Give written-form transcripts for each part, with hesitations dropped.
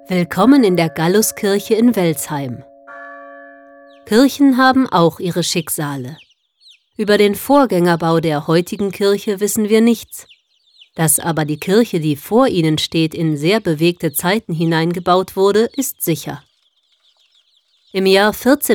Willkommen in der Galluskirche in Welzheim. Kirchen haben auch ihre Schicksale. Über den Vorgängerbau der heutigen Kirche wissen wir nichts. Dass aber die Kirche, die vor ihnen steht, in sehr bewegte Zeiten hineingebaut wurde, ist sicher. Im Jahr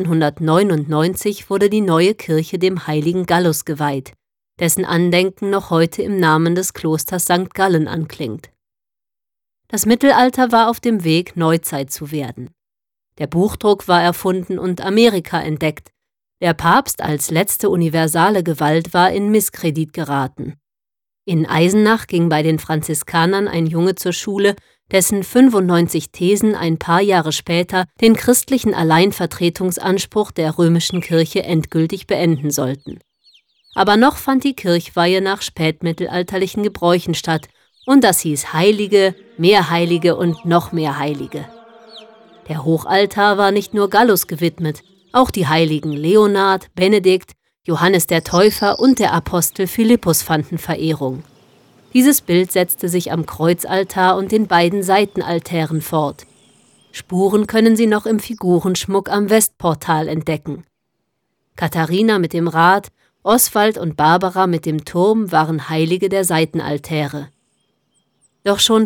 1499 wurde die neue Kirche dem heiligen Gallus geweiht, dessen Andenken noch heute im Namen des Klosters St. Gallen anklingt. Das Mittelalter war auf dem Weg, Neuzeit zu werden. Der Buchdruck war erfunden und Amerika entdeckt. Der Papst als letzte universale Gewalt war in Misskredit geraten. In Eisenach ging bei den Franziskanern ein Junge zur Schule, dessen 95 Thesen ein paar Jahre später den christlichen Alleinvertretungsanspruch der römischen Kirche endgültig beenden sollten. Aber noch fand die Kirchweihe nach spätmittelalterlichen Gebräuchen statt, und das hieß Heilige, mehr Heilige und noch mehr Heilige. Der Hochaltar war nicht nur Gallus gewidmet, auch die Heiligen Leonhard, Benedikt, Johannes der Täufer und der Apostel Philippus fanden Verehrung. Dieses Bild setzte sich am Kreuzaltar und den beiden Seitenaltären fort. Spuren können Sie noch im Figurenschmuck am Westportal entdecken. Katharina mit dem Rad, Oswald und Barbara mit dem Turm waren Heilige der Seitenaltäre. Doch schon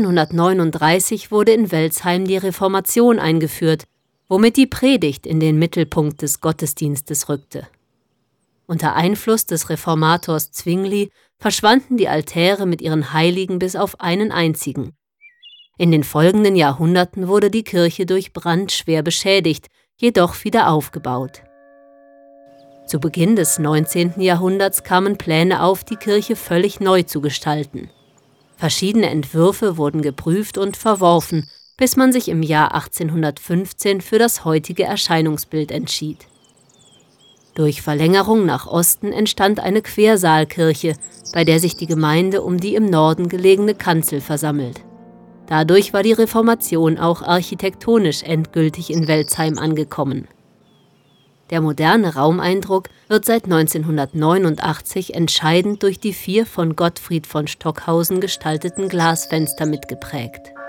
1539 wurde in Welzheim die Reformation eingeführt, womit die Predigt in den Mittelpunkt des Gottesdienstes rückte. Unter Einfluss des Reformators Zwingli verschwanden die Altäre mit ihren Heiligen bis auf einen einzigen. In den folgenden Jahrhunderten wurde die Kirche durch Brand schwer beschädigt, jedoch wieder aufgebaut. Zu Beginn des 19. Jahrhunderts kamen Pläne auf, die Kirche völlig neu zu gestalten. Verschiedene Entwürfe wurden geprüft und verworfen, bis man sich im Jahr 1815 für das heutige Erscheinungsbild entschied. Durch Verlängerung nach Osten entstand eine Quersaalkirche, bei der sich die Gemeinde um die im Norden gelegene Kanzel versammelt. Dadurch war die Reformation auch architektonisch endgültig in Welzheim angekommen. Der moderne Raumeindruck wird seit 1989 entscheidend durch die 4 von Gottfried von Stockhausen gestalteten Glasfenster mitgeprägt.